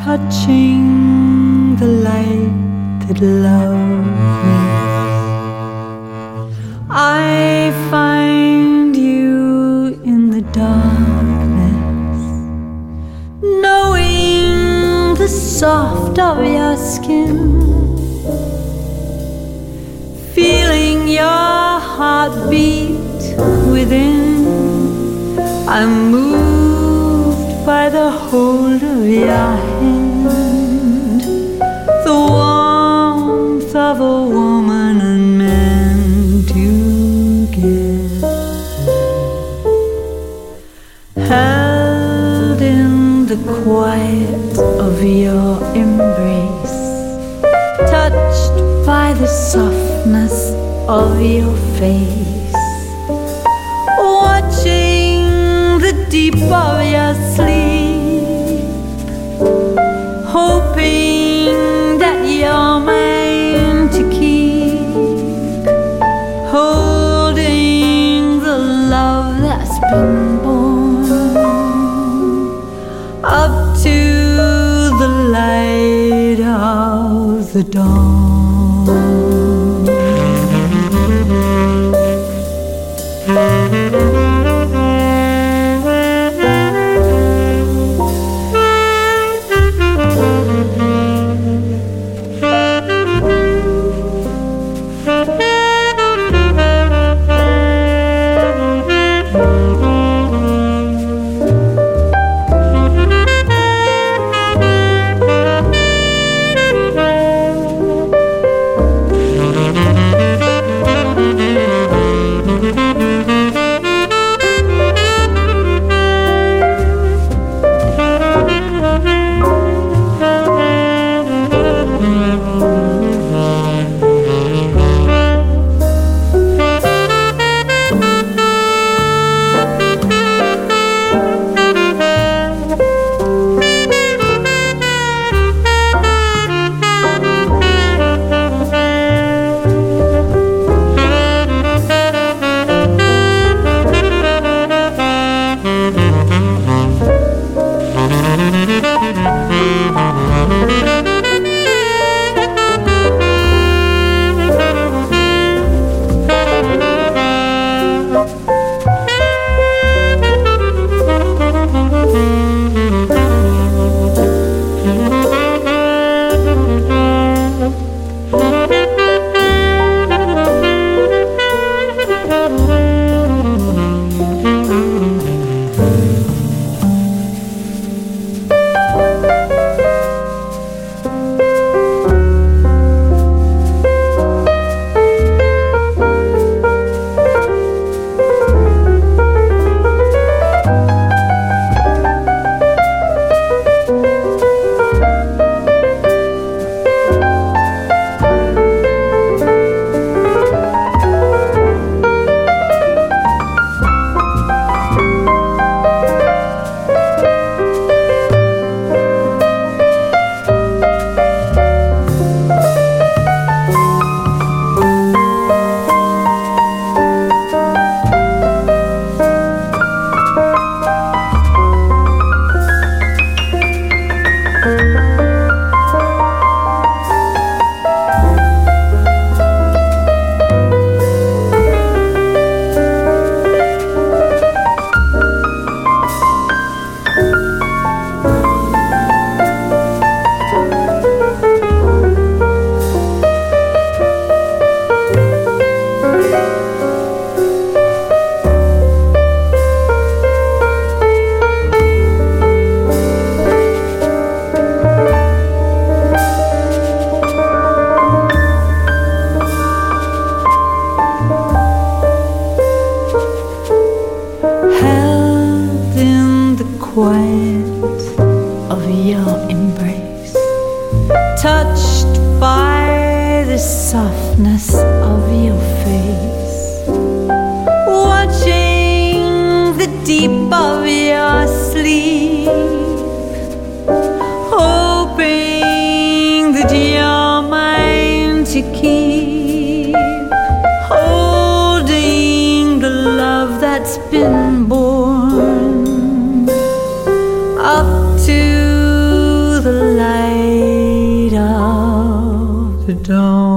touching the light that love makes. I find you in the darkness, knowing the soft of your skin, feeling your heartbeat within. I'm moved by the hold of your hand, the warmth of a woman and man together, held in the quiet of your embrace, touched by the softness of your face, watching the deep of your sleep, hoping that you're mine to keep, holding the love that's been born up to the light of the dawn. quiet of your embrace, touched by the softness of your face, watching the deep of your sleep, hoping that you're mine to keep, holding the love that's been born up to the light dawn.